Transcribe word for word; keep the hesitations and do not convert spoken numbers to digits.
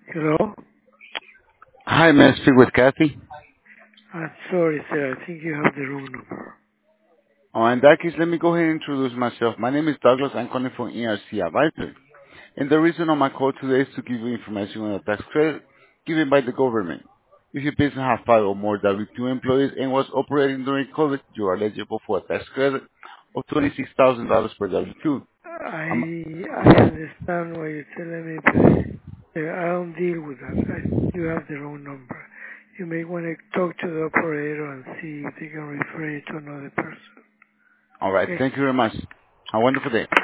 Hello? Hi, may I speak with Kathy? I'm sorry, sir. I think you have the wrong number. Oh, in that case, let me go ahead and introduce myself. My name is Douglas. I'm calling from E R C Advisor. And the reason of my call today is to give you information on a tax credit given by the government. If your business has five or more W two employees and was operating during COVID, you are eligible for a tax credit of twenty-six thousand dollars per W two. Um, I I understand what you're telling me, but uh, I don't deal with that. I, you have the wrong number. You may want to talk to the operator and see if they can refer you to another person. all right. Okay? Thank you very much. Have a wonderful day.